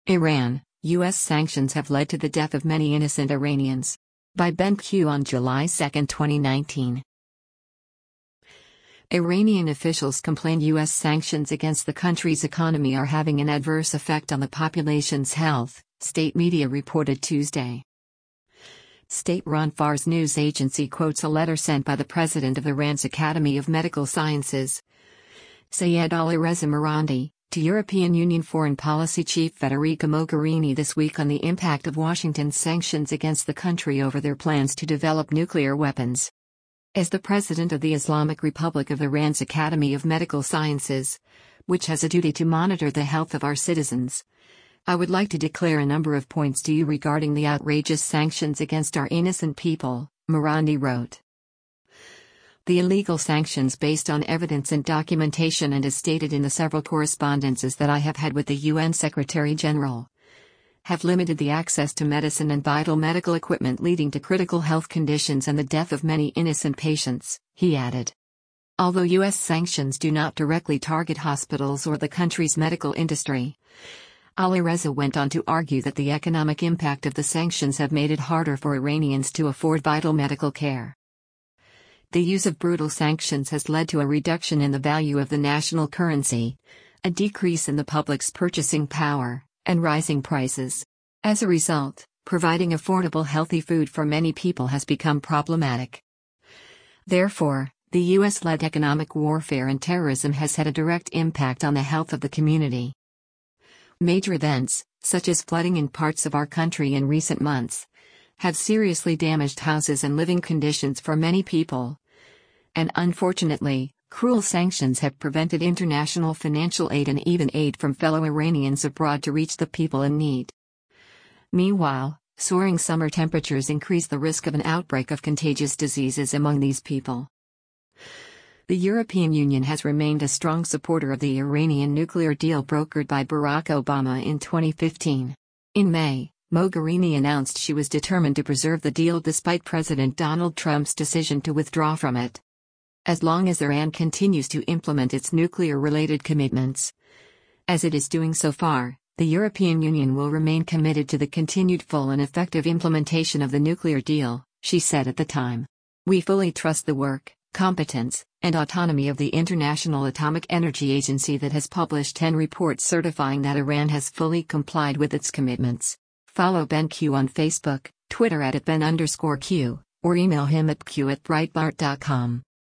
Iran, U.S. sanctions have led to the death of many innocent Iranians. By Ben Q on July 2, 2019. Iranian officials complain U.S. sanctions against the country's economy are having an adverse effect on the population's health, state media reported Tuesday. State-run Fars news agency quotes a letter sent by the president of Iran's Academy of Medical Sciences, Sayed Alireza Marandi, to European Union Foreign Policy Chief Federica Mogherini this week on the impact of Washington's sanctions against the country over their plans to develop nuclear weapons. As the president of the Islamic Republic of Iran's Academy of Medical Sciences, which has a duty to monitor the health of our citizens, I would like to declare a number of points to you regarding the outrageous sanctions against our innocent people, Marandi wrote. The illegal sanctions based on evidence and documentation and as stated in the several correspondences that I have had with the UN Secretary-General, have limited the access to medicine and vital medical equipment leading to critical health conditions and the death of many innocent patients, he added. Although U.S. sanctions do not directly target hospitals or the country's medical industry, Alireza went on to argue that the economic impact of the sanctions have made it harder for Iranians to afford vital medical care. The use of brutal sanctions has led to a reduction in the value of the national currency, a decrease in the public's purchasing power, and rising prices. As a result, providing affordable healthy food for many people has become problematic. Therefore, the U.S.-led economic warfare and terrorism has had a direct impact on the health of the community. Major events, such as flooding in parts of our country in recent months, have seriously damaged houses and living conditions for many people. And unfortunately, cruel sanctions have prevented international financial aid and even aid from fellow Iranians abroad to reach the people in need. Meanwhile, soaring summer temperatures increase the risk of an outbreak of contagious diseases among these people. The European Union has remained a strong supporter of the Iranian nuclear deal brokered by Barack Obama in 2015. In May, Mogherini announced she was determined to preserve the deal despite President Donald Trump's decision to withdraw from it. As long as Iran continues to implement its nuclear-related commitments, as it is doing so far, the European Union will remain committed to the continued full and effective implementation of the nuclear deal, she said at the time. We fully trust the work, competence, and autonomy of the International Atomic Energy Agency that has published 10 reports certifying that Iran has fully complied with its commitments. Follow Ben Q on Facebook, Twitter @Ben_Q, or email him at q@breitbart.com.